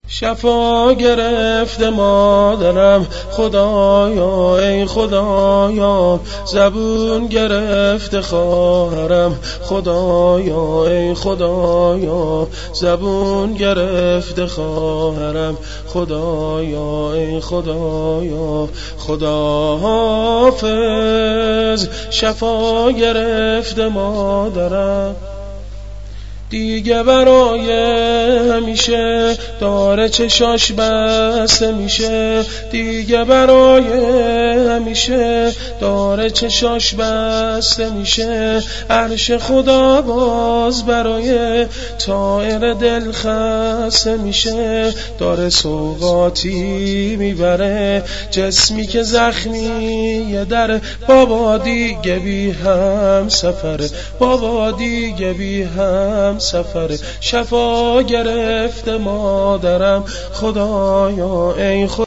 شفا گرفته مادرم خدایا ای خدایا، زبون گرفته خواهرم خدایا ای خدایا، زبون گرفته خواهرم خدایا ای خدایا. خدا حافظ شفا گرفته مادرم، دیگه برای همیشه داره چشاش بسته میشه، دیگه برای همیشه داره چشاش بسته میشه. عرش خدا باز برای طائر دل خسته میشه، داره سوغاتی میبره جسمی که زخمیه در بابا دیگه بی هم سفره، بابا دیگه بی هم سفر. شفا گرفته مادرم خدایا ای خدا.